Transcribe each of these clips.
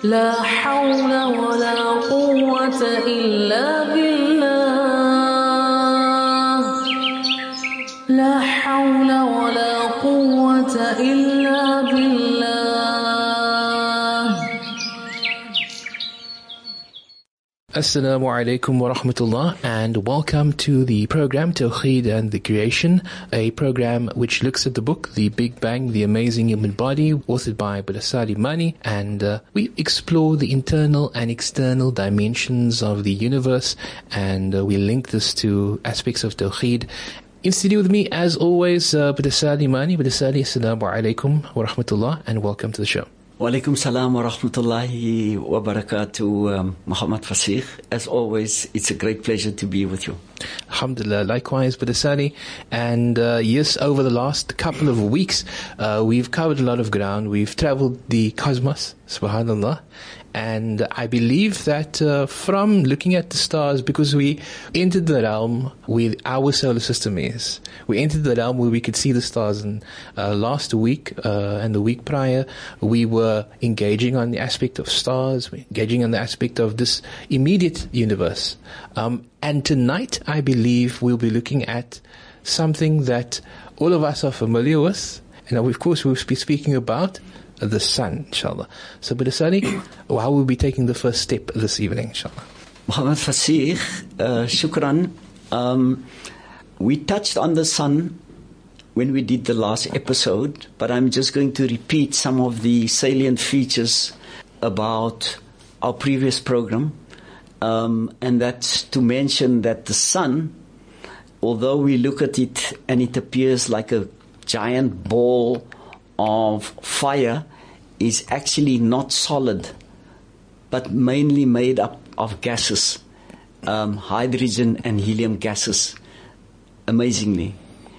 لا حول ولا قوة إلا بالله لا حول ولا قوة إلا بالله. Assalamu alaikum wa rahmatullah, and welcome to the program Tawheed and the Creation, a program which looks at the book The Big Bang, The Amazing Human Body, authored by Brother Sadi Mani, and we explore the internal and external dimensions of the universe, and we link this to aspects of Tawheed. In studio with me, as always, Brother Sadi Mani. Brother Sadi, assalamu alaikum wa rahmatullah, and welcome to the show. Wa alaikum salam wa rahmatullahi wa barakatuh, Muhammad Fasih. As always, it's a great pleasure to be with you. Alhamdulillah, likewise, Brother Sadi. And yes, over the last couple of weeks, we've covered a lot of ground. We've traveled the cosmos, subhanallah. And I believe that from looking at the stars, because we entered the realm where our solar system is, we entered the realm where we could see the stars. And last week and the week prior, we were engaging on the aspect of stars, engaging on the aspect of this immediate universe. And tonight, I believe we'll be looking at something that all of us are familiar with. And of course, we'll be speaking about the sun, inshallah. So, Brother Sadi, how will we be taking the first step this evening, inshallah? Muhammad Fasih, shukran. We touched on the sun when we did the last episode, but I'm just going to repeat some of the salient features about our previous program. And that's to mention that the sun, although we look at it and it appears like a giant ball of fire, is actually not solid, but mainly made up of gases, hydrogen and helium gases, amazingly.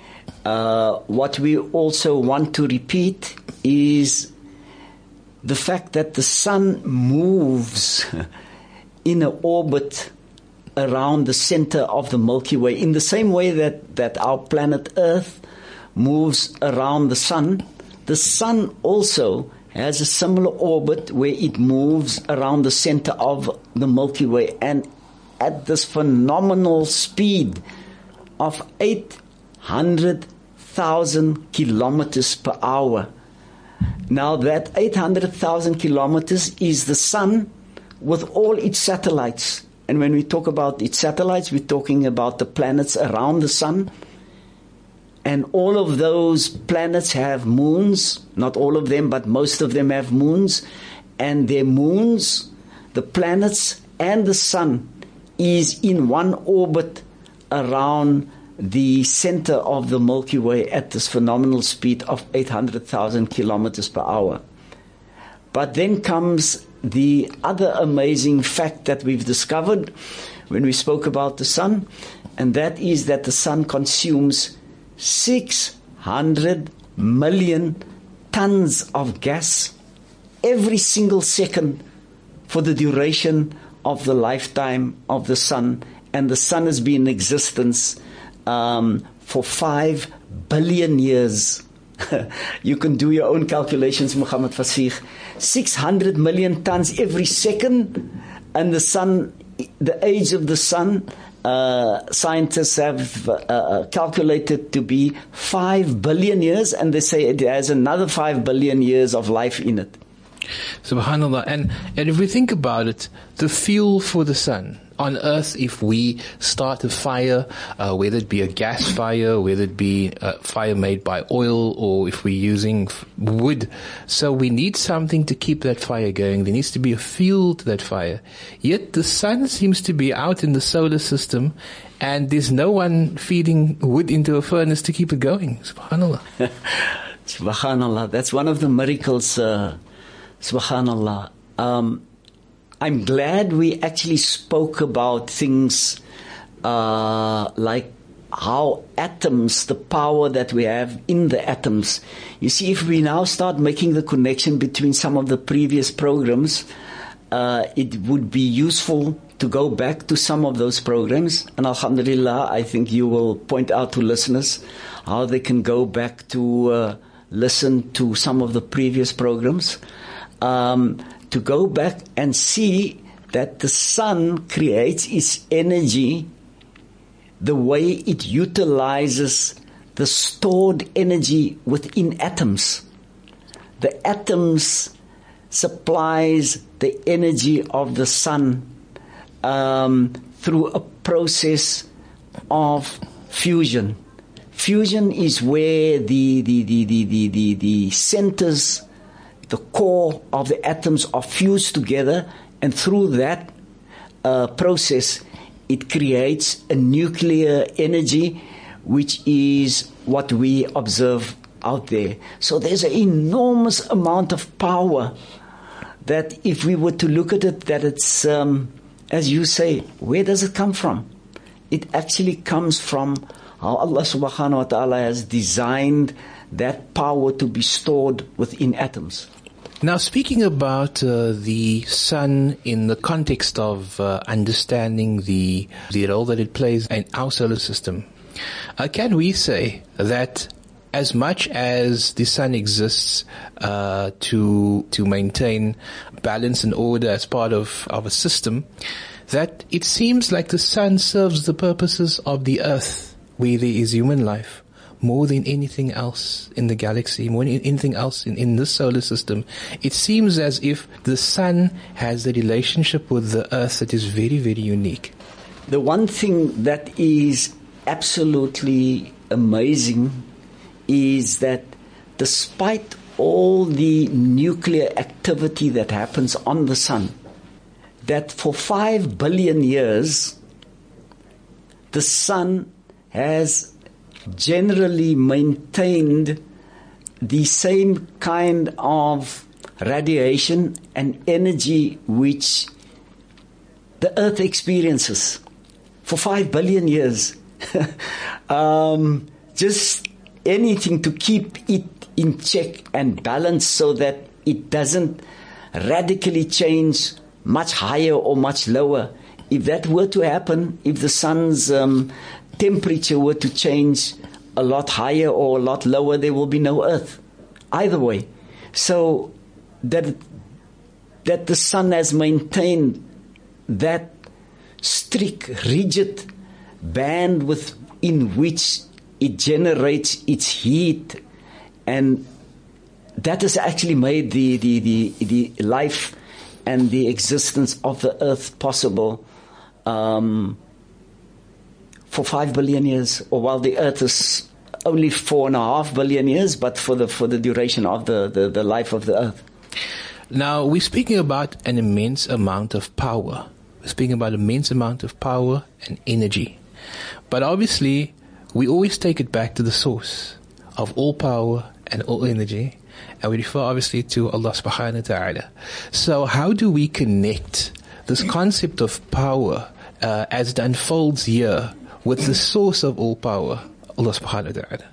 What we also want to repeat is the fact that the sun moves in an orbit around the center of the Milky Way, in the same way that our planet Earth moves around the sun. The sun also has a similar orbit where it moves around the center of the Milky Way, and at this phenomenal speed of 800,000 kilometers per hour. Now that 800,000 kilometers is the sun with all its satellites. And when we talk about its satellites, we're talking about the planets around the sun. And all of those planets have moons, not all of them, but most of them have moons. And their moons, the planets and the sun, is in one orbit around the center of the Milky Way at this phenomenal speed of 800,000 kilometers per hour. But then comes the other amazing fact that we've discovered when we spoke about the sun, and that is that the sun consumes 600 million tons of gas every single second for the duration of the lifetime of the sun. And the sun has been in existence for 5 billion years. You can do your own calculations, Muhammad Fasih. 600 million tons every second, and the sun, the age of the sun, scientists have calculated to be 5 billion years, and they say it has another 5 billion years of life in it. Subhanallah. And if we think about it, the fuel for the sun on Earth, if we start a fire, whether it be a gas fire, whether it be a fire made by oil, or if we're using wood, so we need something to keep that fire going. There needs to be a fuel to that fire. Yet the sun seems to be out in the solar system, and there's no one feeding wood into a furnace to keep it going. Subhanallah. Subhanallah. That's one of the miracles. Subhanallah. I'm glad we actually spoke about things like how atoms, the power that we have in the atoms. You see, if we now start making the connection between some of the previous programs, it would be useful to go back to some of those programs. And alhamdulillah, I think you will point out to listeners how they can go back to listen to some of the previous programs. to go back and see that the sun creates its energy the way it utilizes the stored energy within atoms. The atoms supplies the energy of the sun through a process of fusion. Fusion is where the centers, the core of the atoms are fused together, and through that process, it creates a nuclear energy, which is what we observe out there. So there's an enormous amount of power that if we were to look at it, that it's, as you say, where does it come from? It actually comes from how Allah subhanahu wa ta'ala has designed that power to be stored within atoms. Now, speaking about the sun in the context of understanding the role that it plays in our solar system, can we say that as much as the sun exists to maintain balance and order as part of a system, that it seems like the sun serves the purposes of the earth where there is human life more than anything else in the galaxy, more than anything else in this solar system? It seems as if the sun has a relationship with the earth that is very, very unique. The one thing that is absolutely amazing is that despite all the nuclear activity that happens on the sun, that for 5 billion years, the sun has generally maintained the same kind of radiation and energy which the earth experiences for 5 billion years. Just anything to keep it in check and balance so that it doesn't radically change much higher or much lower. If that were to happen, if the sun's temperature were to change a lot higher or a lot lower, there will be no earth either way. So that the sun has maintained that strict, rigid band within which it generates its heat, and that has actually made the life and the existence of the earth possible for 5 billion years, or while the earth is only 4.5 billion years, but for the duration of the life of the earth. Now, we're speaking about an immense amount of power. We're speaking about immense amount of power and energy. But obviously, we always take it back to the source of all power and all energy, and we refer obviously to Allah subhanahu wa ta'ala. So how do we connect this concept of power as it unfolds here with the source of all power, Allah subhanahu wa ta'ala?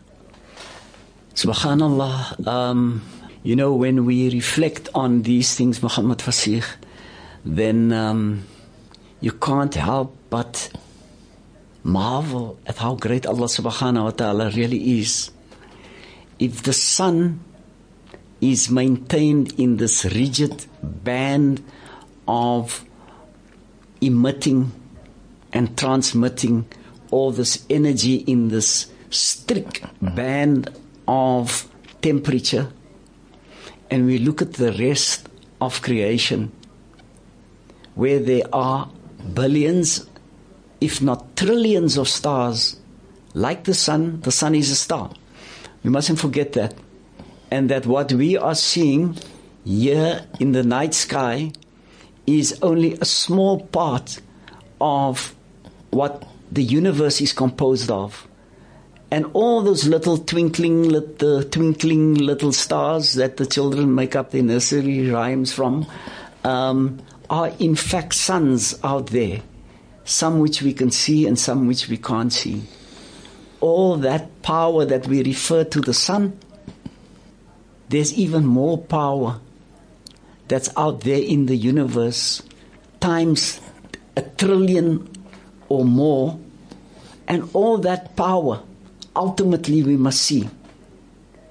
Subhanallah. When we reflect on these things, Muhammad Fasih, then you can't help but marvel at how great Allah subhanahu wa ta'ala really is. If the sun is maintained in this rigid band of emitting and transmitting all this energy in this strict band of temperature, and we look at the rest of creation, where there are billions, if not trillions of stars, like the sun is a star. We mustn't forget that. And that what we are seeing here in the night sky is only a small part of what the universe is composed of. And all those little twinkling little stars that the children make up their nursery rhymes from are in fact suns out there. Some which we can see and some which we can't see. All that power that we refer to the sun, there's even more power that's out there in the universe, times 1 trillion or more. And all that power, ultimately we must see,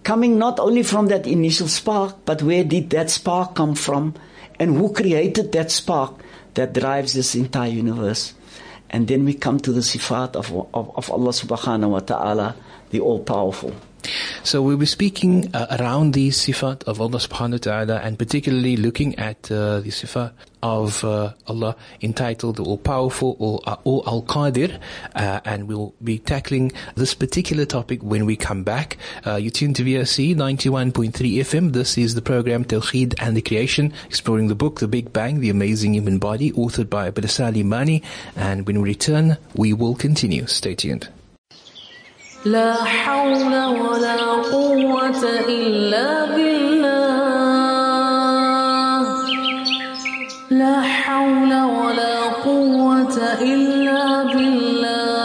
coming not only from that initial spark, but where did that spark come from, and who created that spark that drives this entire universe. And then we come to the sifat of Allah subhanahu wa ta'ala, the all-powerful. So we'll be speaking around the sifat of Allah subhanahu wa ta'ala, and particularly looking at the sifat of Allah entitled the All-Powerful or Al-Qadir, and we'll be tackling this particular topic when we come back. You tune to VOC 91.3 FM. This is the program Tawheed and the Creation, exploring the book The Big Bang, The Amazing Human Body, authored by Badasali Mani. And when we return, we will continue. Stay tuned. لا حول ولا قوة إلا بالله لا حول ولا قوة إلا بالله.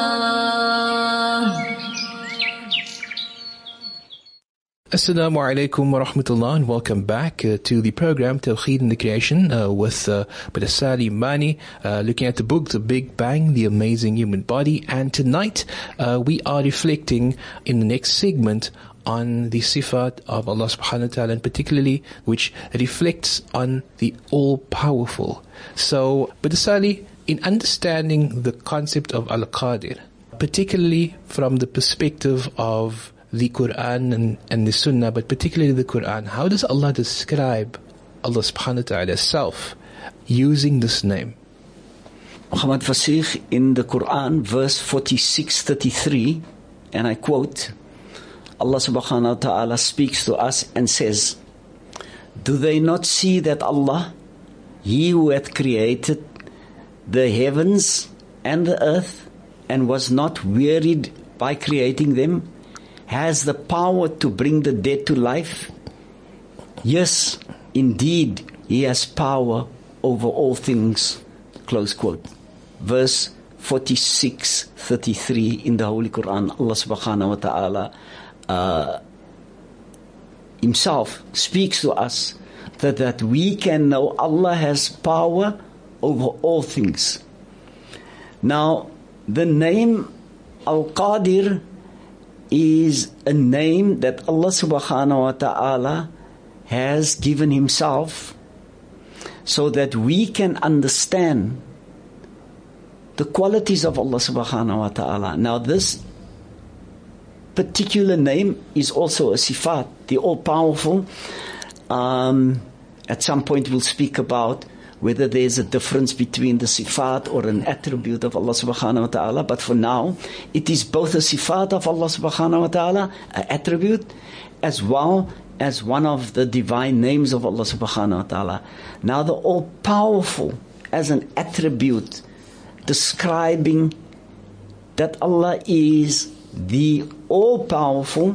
Assalamu alaikum wa rahmatullah, and welcome back to the program Tawheed and the Creation with Badasali Mani, looking at the book The Big Bang, The Amazing Human Body. And tonight we are reflecting in the next segment on the sifat of Allah subhanahu wa ta'ala, and particularly which reflects on the all-powerful. So Badasali, in understanding the concept of Al-Qadir, particularly from the perspective of the Quran and the Sunnah, but particularly the Quran, how does Allah describe Allah subhanahu wa ta'ala self using this name? Muhammad Fasih, in the Quran, verse 46-33, and I quote, Allah subhanahu wa ta'ala speaks to us and says, "Do they not see that Allah, He who hath created the heavens and the earth, and was not wearied by creating them, has the power to bring the dead to life? Yes, indeed, He has power over all things." Close quote. Verse 46-33 in the Holy Quran, Allah subhanahu wa ta'ala Himself speaks to us that we can know Allah has power over all things. Now, the name Al-Qadir is a name that Allah subhanahu wa ta'ala has given Himself so that we can understand the qualities of Allah subhanahu wa ta'ala. Now this particular name is also a sifat, the all-powerful. At some point we'll speak about whether there's a difference between the sifat or an attribute of Allah subhanahu wa ta'ala. But for now, it is both a sifat of Allah subhanahu wa ta'ala, an attribute, as well as one of the divine names of Allah subhanahu wa ta'ala. Now the all-powerful as an attribute, describing that Allah is the all-powerful,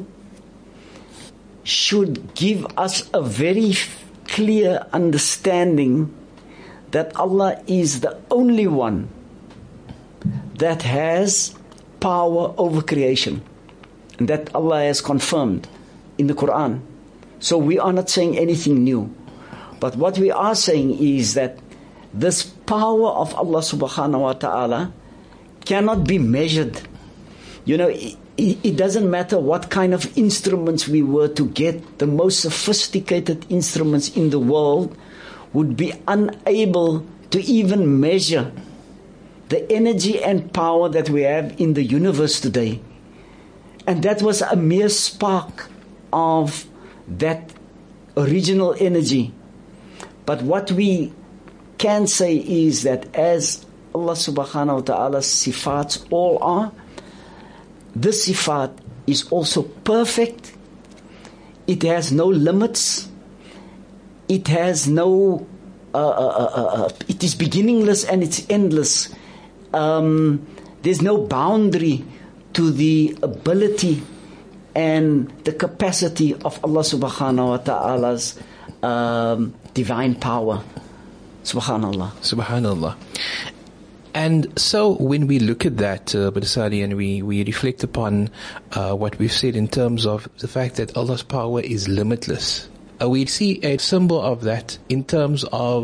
should give us a very clear understanding that Allah is the only one that has power over creation, and that Allah has confirmed in the Quran. So we are not saying anything new, but what we are saying is that this power of Allah subhanahu wa ta'ala cannot be measured. You know, it doesn't matter what kind of instruments we were to get. The most sophisticated instruments in the world would be unable to even measure the energy and power that we have in the universe today. And that was a mere spark of that original energy. But what we can say is that as Allah subhanahu wa ta'ala's sifats all are, this sifat is also perfect. It has no limits. It has no, it is beginningless and it's endless. There's no boundary to the ability and the capacity of Allah subhanahu wa ta'ala's divine power. Subhanallah. Subhanallah. And so when we look at that, Badasali, and we reflect upon what we've said in terms of the fact that Allah's power is limitless, we see a symbol of that in terms of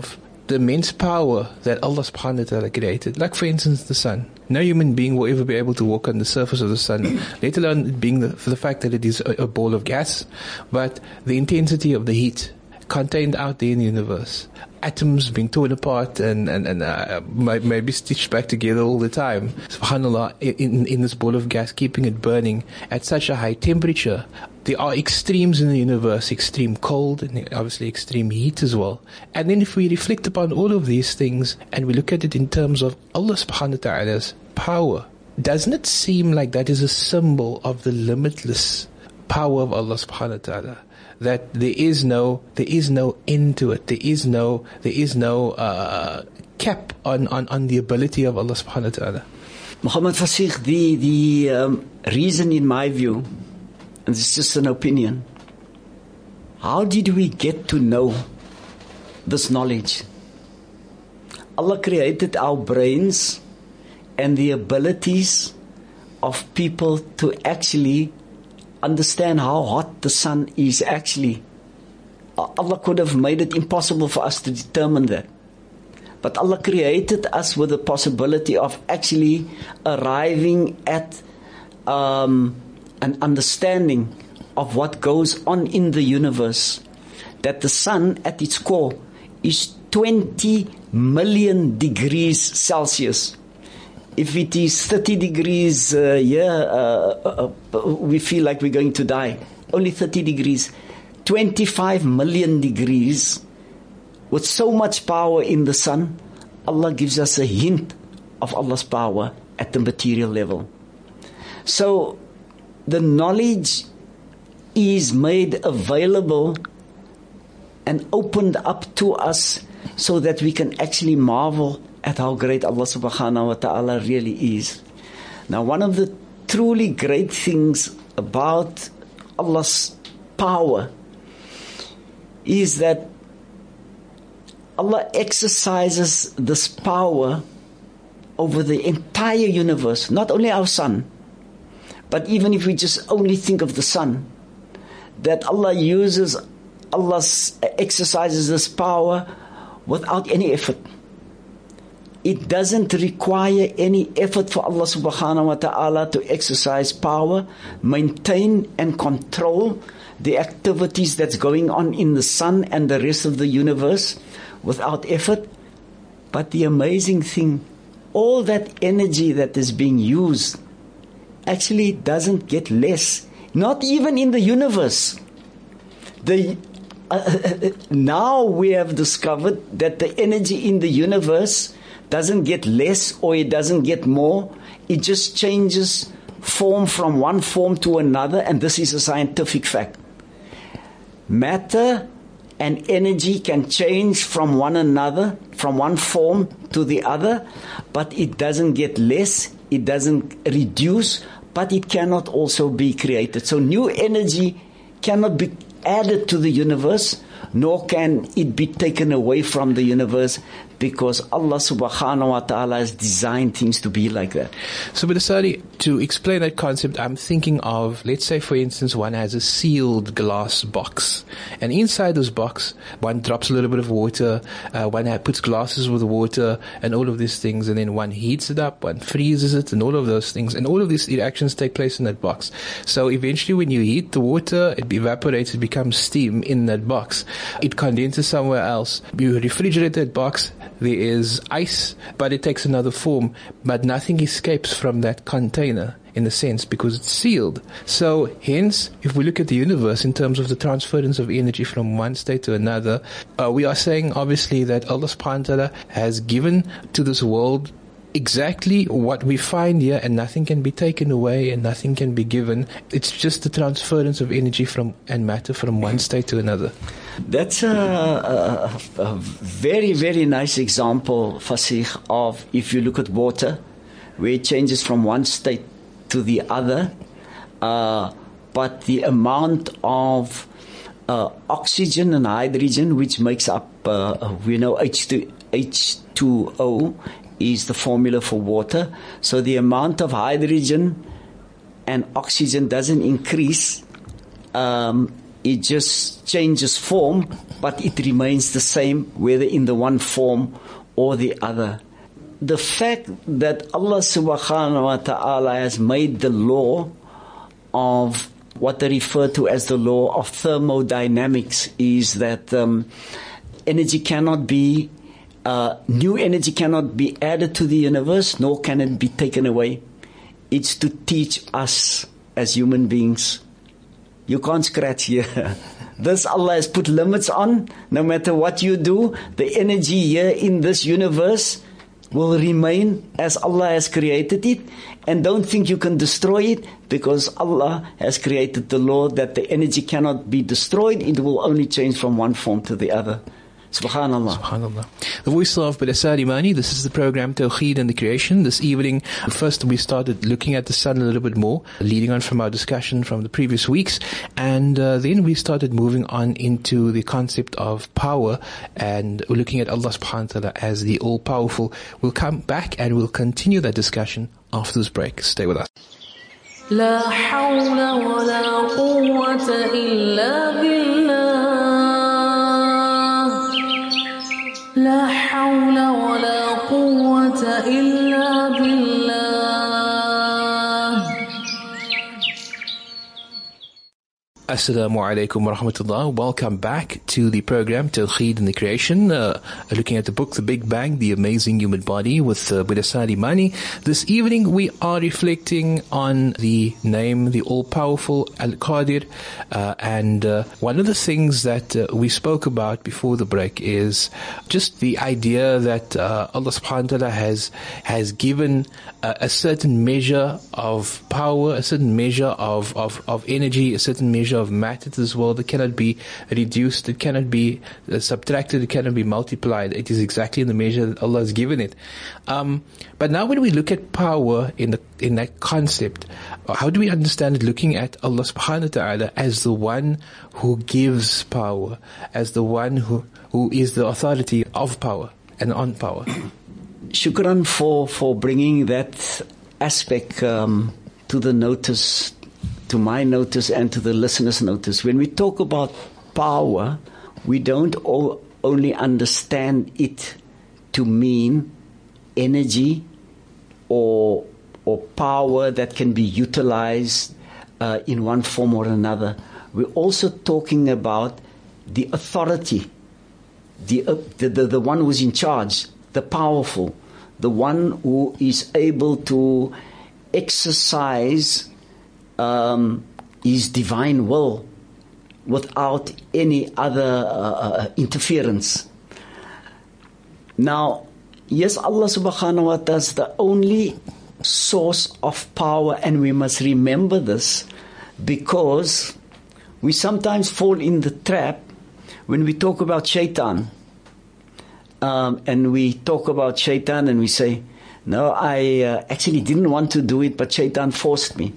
the immense power that Allah subhanahu wa ta'ala created. Like for instance the sun. No human being will ever be able to walk on the surface of the sun, let alone it being for the fact that it is a ball of gas, but the intensity of the heat contained out there in the universe. Atoms being torn apart and maybe stitched back together all the time. SubhanAllah, in this ball of gas, keeping it burning at such a high temperature. There are extremes in the universe, extreme cold and obviously extreme heat as well. And then if we reflect upon all of these things and we look at it in terms of Allah subhanahu wa ta'ala's power, doesn't it seem like that is a symbol of the limitless power of Allah subhanahu wa ta'ala? That there is no end to it. There is no cap on the ability of Allah subhanahu wa ta'ala. Muhammad Fasih, the reason in my view, and this is just an opinion, how did we get to know this knowledge? Allah created our brains and the abilities of people to actually understand how hot the sun is actually. Allah could have made it impossible for us to determine that. But Allah created us with the possibility of actually arriving at an understanding of what goes on in the universe. That the sun at its core is 20 million degrees Celsius. If it is 30 degrees here, we feel like we're going to die. Only 30 degrees. 25 million degrees. With so much power in the sun, Allah gives us a hint of Allah's power at the material level. So, the knowledge is made available and opened up to us so that we can actually marvel at how great Allah subhanahu wa ta'ala really is. Now, one of the truly great things about Allah's power is that Allah exercises this power over the entire universe, not only our sun, but even if we just only think of the sun, that Allah exercises this power without any effort. It doesn't require any effort for Allah subhanahu wa ta'ala to exercise power, maintain and control the activities that's going on in the sun and the rest of the universe without effort. But the amazing thing, all that energy that is being used actually doesn't get less, not even in the universe. Now we have discovered that the energy in the universe doesn't get less or it doesn't get more. It just changes form from one form to another, and this is a scientific fact. Matter and energy can change from one another, from one form to the other, but it doesn't get less, it doesn't reduce, but it cannot also be created. So new energy cannot be added to the universe, nor can it be taken away from the universe, because Allah subhanahu wa ta'ala has designed things to be like that. So, Brother Sadi, to explain that concept, I'm thinking of, let's say for instance, one has a sealed glass box, and inside this box, one drops a little bit of water, one puts glasses with water, and all of these things, and then one heats it up, one freezes it, and all of those things, and all of these reactions take place in that box. So eventually when you heat the water, it evaporates, it becomes steam in that box. It condenses somewhere else. You refrigerate that box, there is ice, but it takes another form, but nothing escapes from that container in a sense because it's sealed. So hence, if we look at the universe in terms of the transference of energy from one state to another, we are saying obviously that Allah subhanahu wa ta'ala has given to this world exactly what we find here, and nothing can be taken away and nothing can be given. It's just the transference of energy and matter from one state to another. That's a very, very nice example, Fasih, of if you look at water, where it changes from one state to the other, but the amount of oxygen and hydrogen, which makes up, H2O, is the formula for water. So the amount of hydrogen and oxygen doesn't increase it just changes form, but it remains the same, whether in the one form or the other. The fact that Allah subhanahu wa ta'ala has made the law of what they refer to as the law of thermodynamics is that energy cannot be, new energy cannot be added to the universe, nor can it be taken away. It's to teach us as human beings. You can't scratch here. This Allah has put limits on. No matter what you do, the energy here in this universe will remain as Allah has created it. And don't think you can destroy it, because Allah has created the law that the energy cannot be destroyed. It will only change from one form to the other. Subhanallah. Subhanallah. The voice of Brother Saadi Mani. This is the program Tawheed and the Creation. This evening, first we started looking at the sun a little bit more, leading on from our discussion from the previous weeks. And then we started moving on into the concept of power and looking at Allah subhanahu wa ta'ala as the all-powerful. We'll come back and we'll continue that discussion after this break. Stay with us. لا حول ولا قوة إلا بالله لا حول ولا قوة إلا بالله. Assalamu alaikum wa rahmatullah. Welcome back to the program Tawheed and the Creation, looking at the book The Big Bang, The Amazing Human Body with Brother Saadi Mani. This evening we are reflecting on the name, the All-Powerful Al-Qadir, and one of the things that we spoke about before the break is just the idea that Allah subhanahu wa ta'ala has given a certain measure of power, a certain measure of energy, a certain measure of matter to this world that cannot be reduced, it cannot be subtracted, it cannot be multiplied. It is exactly in the measure that Allah has given it. But now when we look at power in that concept, how do we understand it looking at Allah subhanahu wa ta'ala as the one who gives power, as the one who is the authority of power and on power? Shukran for bringing that aspect to the notice, to my notice and to the listeners' notice. When we talk about power, we don't only understand it to mean energy or power that can be utilized in one form or another. We're also talking about the authority, the one who's in charge, the powerful, the one who is able to exercise his divine will without any other interference. Now, yes, Allah subhanahu wa ta'ala is the only source of power, and we must remember this, because we sometimes fall in the trap when we talk about shaitan. And we talk about shaitan and we say, no, I actually didn't want to do it, but shaitan forced me.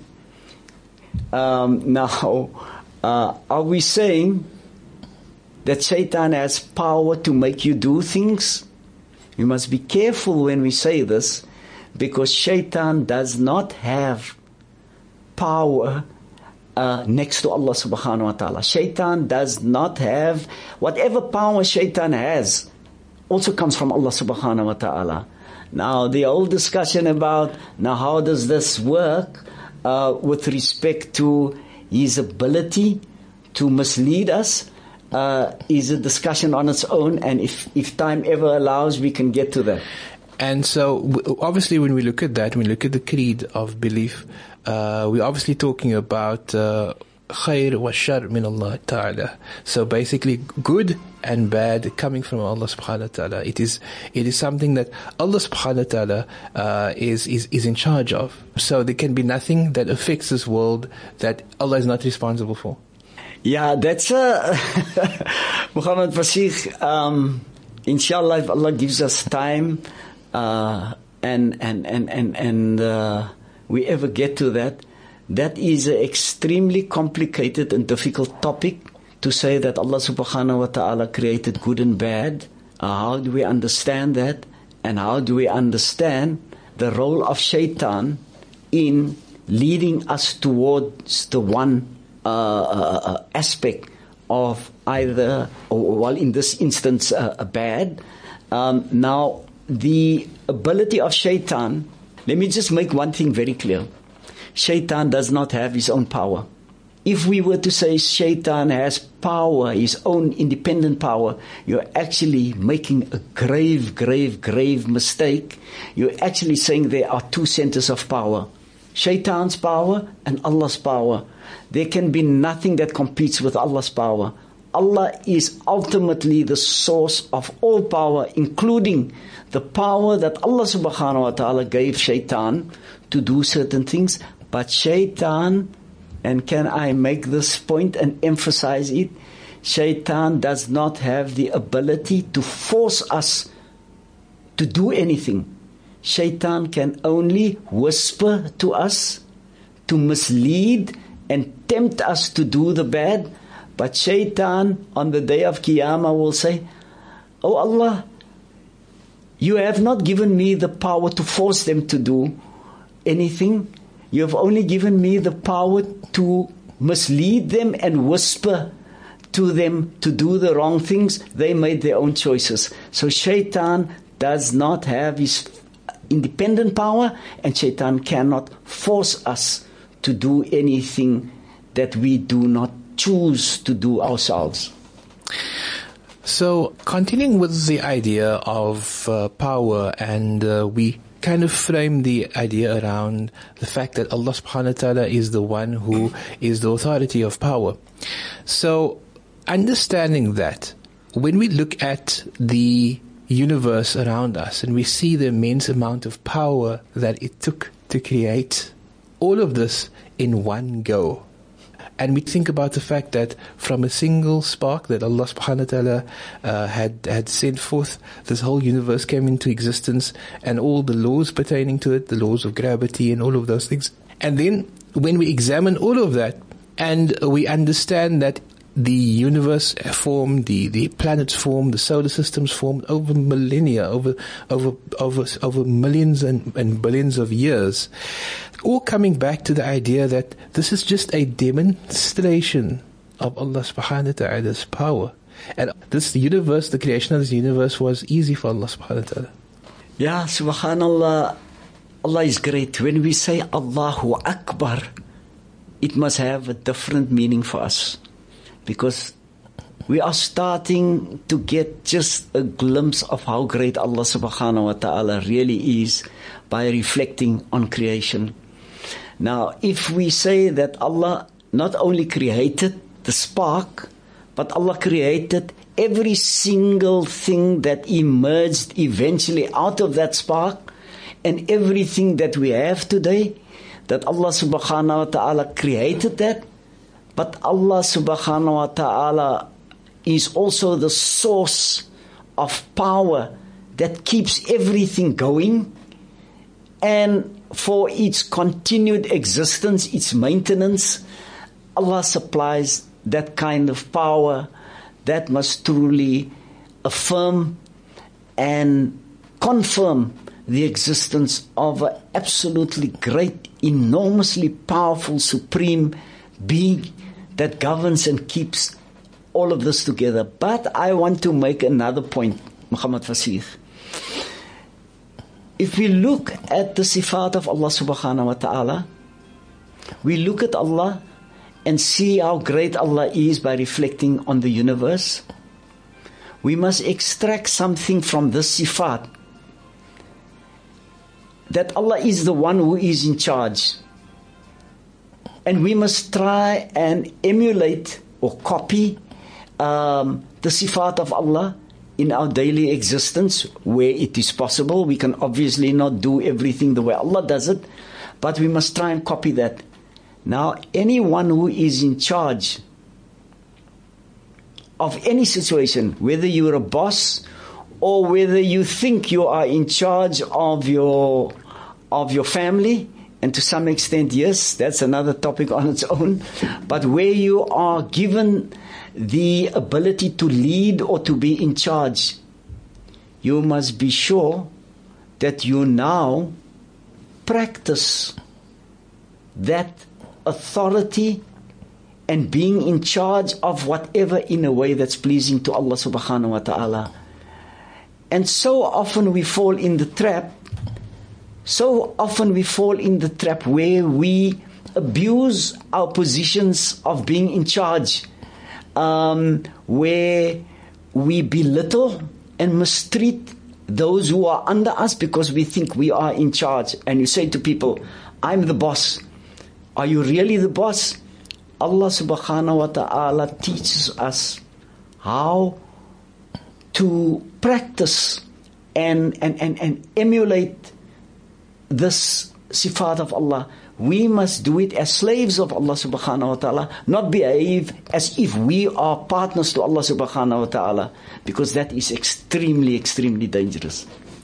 Now, are we saying that shaitan has power to make you do things? We must be careful when we say this, because shaitan does not have power next to Allah subhanahu wa ta'ala. Shaitan does not have, whatever power shaitan has also comes from Allah subhanahu wa ta'ala. Now, the old discussion about, now how does this work with respect to his ability to mislead us, is a discussion on its own, and if time ever allows, we can get to that. And so, obviously, when we look at that, when we look at the creed of belief, we're obviously talking about khair wa shar min Allah ta'ala. So basically, good and bad coming from Allah subhanahu wa ta'ala. It is something that Allah subhanahu wa ta'ala is in charge of. So there can be nothing that affects this world that Allah is not responsible for. Yeah, that's Muhammad Fasih. Inshallah, if Allah gives us time, and we ever get to that, that is an extremely complicated and difficult topic to say that Allah subhanahu wa ta'ala created good and bad. How do we understand that? And how do we understand the role of shaitan in leading us towards the one aspect of either, or well, in this instance, a bad. Now, the ability of shaitan, let me just make one thing very clear. Shaitan does not have his own power. If we were to say shaitan has power, his own independent power, you're actually making a grave, grave, grave mistake. You're actually saying there are two centers of power. Shaitan's power and Allah's power. There can be nothing that competes with Allah's power. Allah is ultimately the source of all power, including the power that Allah subhanahu wa ta'ala gave shaitan to do certain things. But shaitan, and can I make this point and emphasize it? Shaitan does not have the ability to force us to do anything. Shaitan can only whisper to us, to mislead and tempt us to do the bad. But shaitan on the day of Qiyamah will say, "Oh Allah, you have not given me the power to force them to do anything. You have only given me the power to mislead them and whisper to them to do the wrong things. They made their own choices." So shaitan does not have his independent power, and shaitan cannot force us to do anything that we do not choose to do ourselves. So, continuing with the idea of power, and we kind of frame the idea around the fact that Allah subhanahu wa ta'ala is the one who is the authority of power. So, understanding that, when we look at the universe around us and we see the immense amount of power that it took to create all of this in one go, and we think about the fact that from a single spark that Allah subhanahu wa ta'ala had sent forth, this whole universe came into existence, and all the laws pertaining to it, the laws of gravity and all of those things. And then when we examine all of that, and we understand that the universe formed, the planets formed, the solar systems formed over millennia, over millions and billions of years, all coming back to the idea that this is just a demonstration of Allah subhanahu wa ta'ala's power. And this universe, the creation of this universe, was easy for Allah subhanahu wa ta'ala. Yeah, subhanallah, Allah is great. When we say Allahu Akbar, it must have a different meaning for us, because we are starting to get just a glimpse of how great Allah subhanahu wa ta'ala really is by reflecting on creation. Now, if we say that Allah not only created the spark, but Allah created every single thing that emerged eventually out of that spark, and everything that we have today, that Allah subhanahu wa ta'ala created that, but Allah subhanahu wa ta'ala is also the source of power that keeps everything going, and for its continued existence, its maintenance, Allah supplies that kind of power that must truly affirm and confirm the existence of an absolutely great, enormously powerful, supreme being that governs and keeps all of this together. But I want to make another point, Muhammad Fasih. If we look at the sifat of Allah subhanahu wa ta'ala, we look at Allah and see how great Allah is by reflecting on the universe, we must extract something from this sifat, that Allah is the one who is in charge. And we must try and emulate or copy the sifat of Allah in our daily existence where it is possible. We can obviously not do everything the way Allah does it, but we must try and copy that. Now, anyone who is in charge of any situation, whether you're a boss or whether you think you are in charge of your family, and to some extent, yes, that's another topic on its own, but where you are given the ability to lead or to be in charge, you must be sure that you now practice that authority and being in charge of whatever in a way that's pleasing to Allah subhanahu wa ta'ala. And so often we fall in the trap where we abuse our positions of being in charge, where we belittle and mistreat those who are under us because we think we are in charge. And you say to people, I'm the boss. Are you really the boss? Allah subhanahu wa ta'ala teaches us how to practice and emulate this sifat of Allah. We must do it as slaves of Allah subhanahu wa ta'ala, not behave as if we are partners to Allah subhanahu wa ta'ala, because that is extremely, extremely dangerous.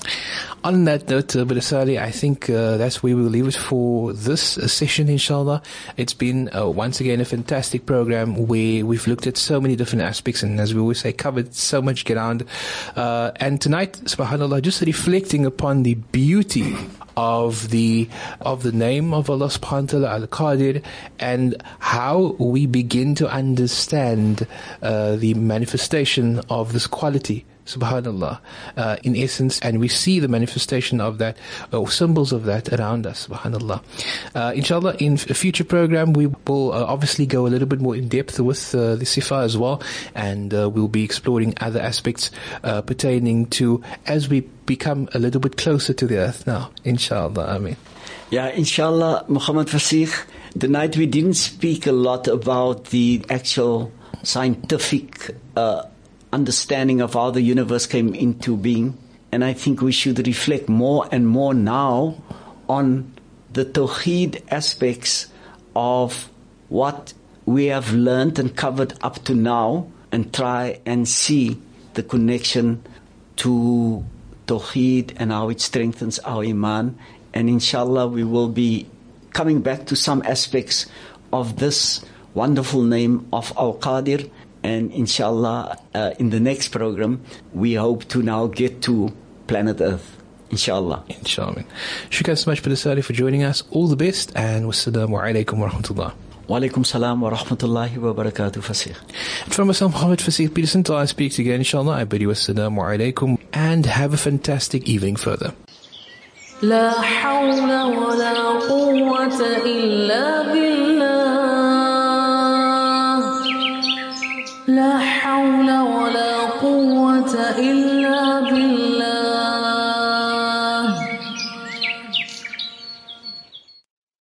On that note, Brother Salih, I think that's where we'll leave it for this session, inshallah. It's been, once again, a fantastic program where we've looked at so many different aspects and, as we always say, covered so much ground. And tonight, subhanAllah, just reflecting upon the beauty of the name of Allah subhanahu wa ta'ala, Al-Qadir, and how we begin to understand the manifestation of this quality, subhanallah, in essence, and we see the manifestation of that, or symbols of that around us, subhanallah. Inshallah, in a future program, we will obviously go a little bit more in depth with the sifa as well, and we'll be exploring other aspects pertaining to, as we become a little bit closer to the earth now, inshallah. Ameen. Yeah, inshallah, Muhammad Fasih, tonight we didn't speak a lot about the actual scientific understanding of how the universe came into being. And I think we should reflect more and more now on the Tawheed aspects of what we have learned and covered up to now, and try and see the connection to Tawheed and how it strengthens our Iman. And inshallah, we will be coming back to some aspects of this wonderful name of Al-Qadir. And inshallah, in the next program, we hope to now get to planet Earth. Inshallah. Inshallah. Shukran so much, Brother Salih, for joining us. All the best, and wassalamu alaikum wa rahmatullah. Wa alaikum salam wa rahmatullahi wa barakatuh, Fasih. From myself, Muhammad Fasih Peterson, till I speak again, inshallah, I bid you wassalamu alaikum, and have a fantastic evening further. لا حول ولا قوة إلا بالله لا حول ولا قوة إلا بالله